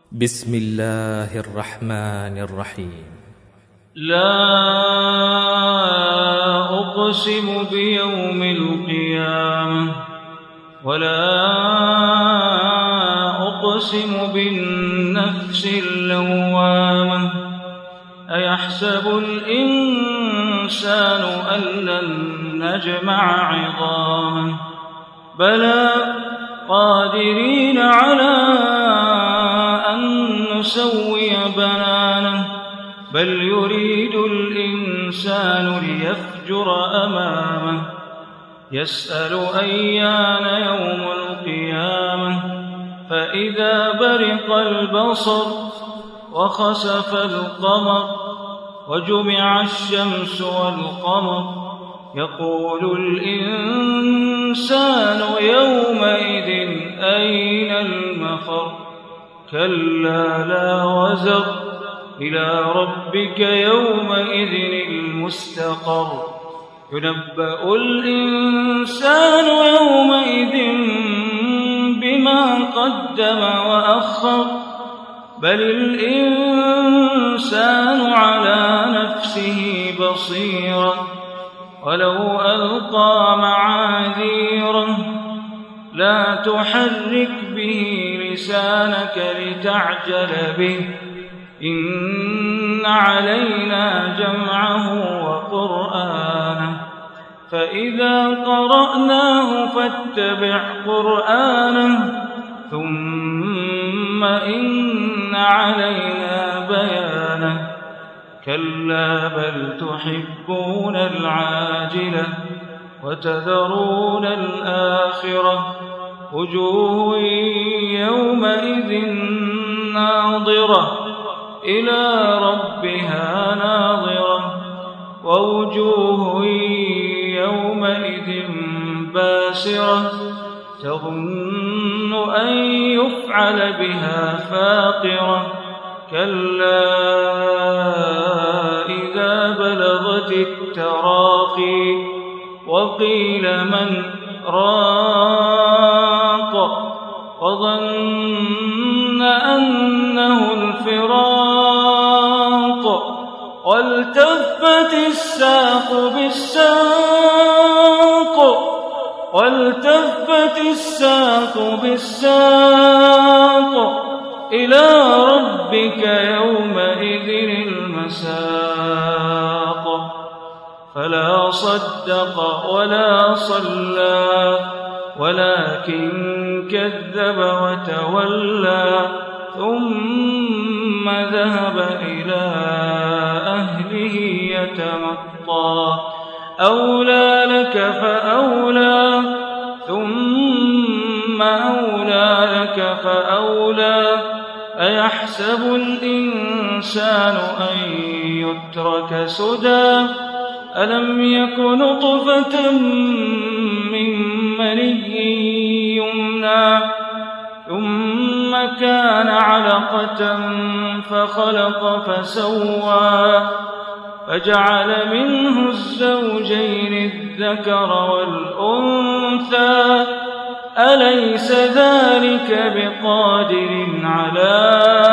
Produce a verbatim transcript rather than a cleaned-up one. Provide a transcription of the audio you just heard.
بسم الله الرحمن الرحيم. لا أقسم بيوم القيامة ولا أقسم بالنفس اللوامة أيحسب الإنسان أن لن نجمع عظامه بلى قادرين على أن نسوي بنانه بل يريد الإنسان ليفجر أمامه يسأل أيان يوم القيامة فإذا برق البصر وخسف القمر وجمع الشمس والقمر يقول الإنسان يومئذ أين المفر كلا لا وزر إلى ربك يومئذ المستقر ينبأ الإنسان يومئذ بما قدم وأخر بل الإنسان على نفسه بصيرة ولو ألقى معاذيره لا تحرك به لسانك لتعجل به إن علينا جمعه وقرآنه فإذا قرأناه فاتبع قرآنه ثم إن علينا بيانه كلا بل تحبون العاجلة وتذرون الآخرة وجوه يومئذ ناظرة إلى ربها ناظرة ووجوه يومئذ باسرة تظن أن يفعل بها فاقرة كلا إذا بلغت التراقي وقيل من راق وظن أنه الفراق والتفت الساق بالساق والتفت الساق بالساق إلى ربك يومئذ المساق فلا صدق ولا صلى ولكن كذب وتولى ثم ذهب إلى أهله يتمطى أولى لك فأولى ثم أولى لك فأولى أيحسب الإنسان أن يترك سدى ألم يك نطفة من مني يمنى ثم كان علقة فخلق فسوى فجعل منه الزوجين الذكر والأنثى أليس ذلك بقادر على